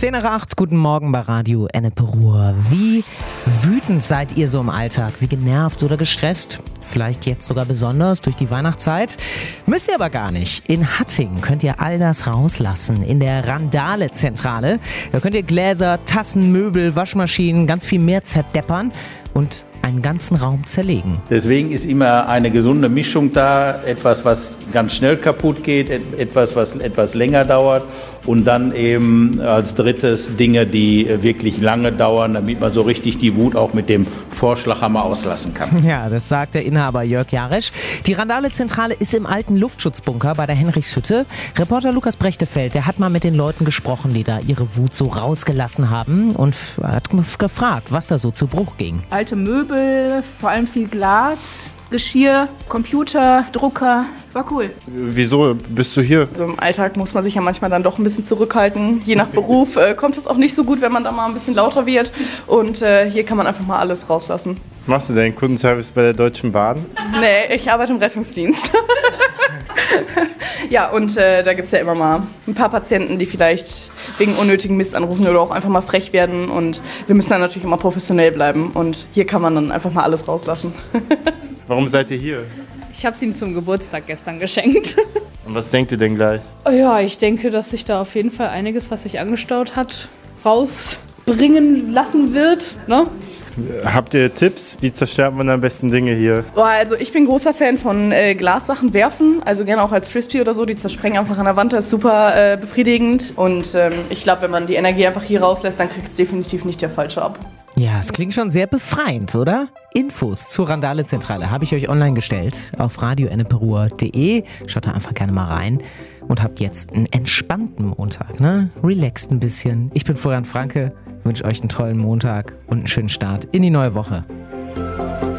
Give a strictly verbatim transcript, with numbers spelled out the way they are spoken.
zehn nach acht, guten Morgen bei Radio Ennepe Ruhr. Wie wütend seid ihr so im Alltag? Wie genervt oder gestresst? Vielleicht jetzt sogar besonders durch die Weihnachtszeit? Müsst ihr aber gar nicht. In Hattingen könnt ihr all das rauslassen. In der Randale-Zentrale. Da könnt ihr Gläser, Tassen, Möbel, Waschmaschinen, ganz viel mehr zerdeppern und einen ganzen Raum zerlegen. Deswegen ist immer eine gesunde Mischung da. Etwas, was ganz schnell kaputt geht, etwas, was etwas länger dauert und dann eben als drittes Dinge, die wirklich lange dauern, damit man so richtig die Wut auch mit dem Vorschlaghammer auslassen kann. Ja, das sagt der Inhaber Jörg Jaresch. Die Randale-Zentrale ist im alten Luftschutzbunker bei der Henrichshütte. Reporter Lukas Brechtefeld, der hat mal mit den Leuten gesprochen, die da ihre Wut so rausgelassen haben und hat gefragt, was da so zu Bruch ging. Alte Möbel, vor allem viel Glas, Geschirr, Computer, Drucker. War cool. Wieso bist du hier? So im Alltag muss man sich ja manchmal dann doch ein bisschen zurückhalten. Je nach Beruf äh, kommt es auch nicht so gut, wenn man da mal ein bisschen lauter wird. Und äh, hier kann man einfach mal alles rauslassen. Was machst du denn? Kundenservice bei der Deutschen Bahn? Nee, ich arbeite im Rettungsdienst. Ja, und äh, da gibt es ja immer mal ein paar Patienten, die vielleicht wegen unnötigen Mist anrufen oder auch einfach mal frech werden. Und wir müssen dann natürlich immer professionell bleiben. Und hier kann man dann einfach mal alles rauslassen. Warum seid ihr hier? Ich habe es ihm zum Geburtstag gestern geschenkt. Und was denkt ihr denn gleich? Oh ja, ich denke, dass sich da auf jeden Fall einiges, was sich angestaut hat, rausbringen lassen wird. Ne? Habt ihr Tipps? Wie zerstört man am besten Dinge hier? Boah, also ich bin großer Fan von äh, Glassachen werfen, also gerne auch als Frisbee oder so, die zersprengen einfach an der Wand, das ist super äh, befriedigend und ähm, ich glaube, wenn man die Energie einfach hier rauslässt, dann kriegt es definitiv nicht der Falsche ab. Ja, es klingt schon sehr befreiend, oder? Infos zur Randale-Zentrale habe ich euch online gestellt auf radio ennepe ruhr punkt de. Schaut da einfach gerne mal rein und habt jetzt einen entspannten Montag, ne? Relaxt ein bisschen. Ich bin Florian Franke, wünsche euch einen tollen Montag und einen schönen Start in die neue Woche.